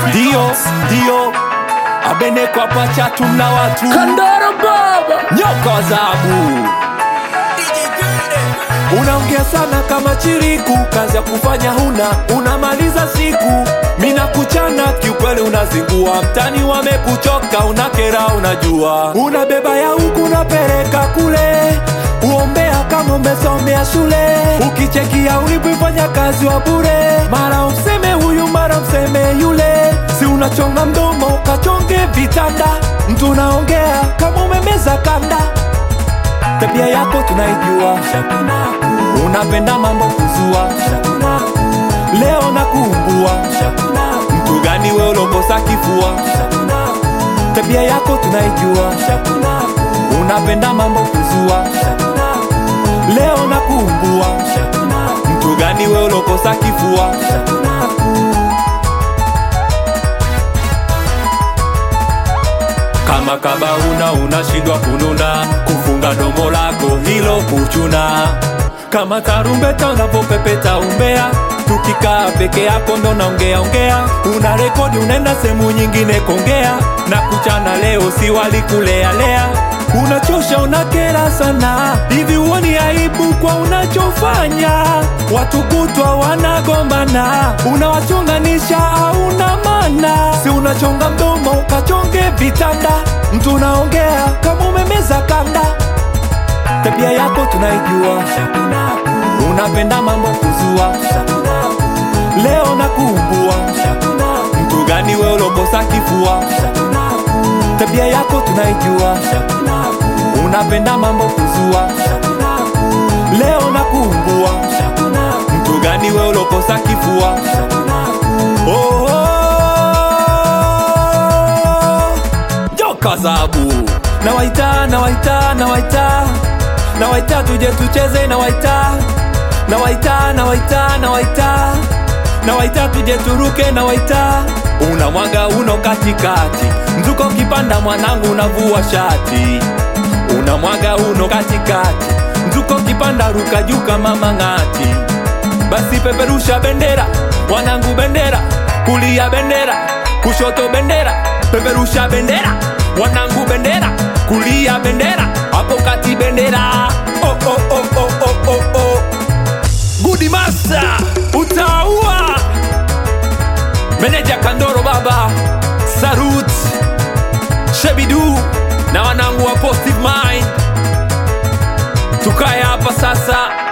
Dio abene kwa pacha tumna watu Kandoro baba nyoka zabu. Unaongea sana kama chiriku, kazi ya kufanya huna, unamaliza siku. Mina kuchana kiukweli unazingua, mtani wamekuchoka, unakera unajua. Unabeba ya huku unapeleka kule, uombea kama umesomea shule. Ukichekia ulipofanya kazi wa bure, mara useme huyu mara useme yule. Si unachonga mdomo ukachonge vitanda, mtu unaongea kama umemeza kanda. Tabia yako tunaijua, unapenda mambo kuzua. Leo nakuumbua, mtu gani wewe ulokosa kifua? Tabia yako tunaijua, unapenda mambo kuzua. Leo nakuumbua, mtu gani wewe ulokosa kifua? Kama kabauna unashindwa kununa, kufunga domo lako hilo kuchuna. Kama tarumbeta unapopepeta umbea, tukikaa peke yako ndo naongea ongea. Una rekodi unaenda sehemu nyingine kongea, na kuchana leo si walikulea lea. Unachosha unakera sana, hivi uoni aibu kwa unachofanya? Watu kutwa wanagombana, unawachonganisha hauna maana. Si unachonga mdomo ukachonge vitanda, mtu unaongea kama umemeza kanda. Tabia yako tunaijua, unapenda mambo kuzua. Leo nakuumbua, mtu gani wewe ulokosa kifua? Tabia yako tunaijua, unapenda mambo kuzua. Leo nakuumbua, mtu gani wewe ulokosa kifua? Oh, joka zabu. Nawaita tuje tucheze, nawaita tuje turuke, unamwaga uno katikati, mzuko kipanda mwanangu unavua shati. Unamwaga uno katikati, mzuko kipanda ruka juu kama mangati. Basi peperusha bendera, wanangu bendera, kulia bendera, kushoto bendera. Peperusha bendera, wanangu bendera, kulia bendera, hapo kati bendera. Oh oh oh oh oh oh oh. Good master, utaua. Meneja Kandoro baba, Sarut, Shebidu na wanangu wa Positive Mind. Tukae hapa sasa.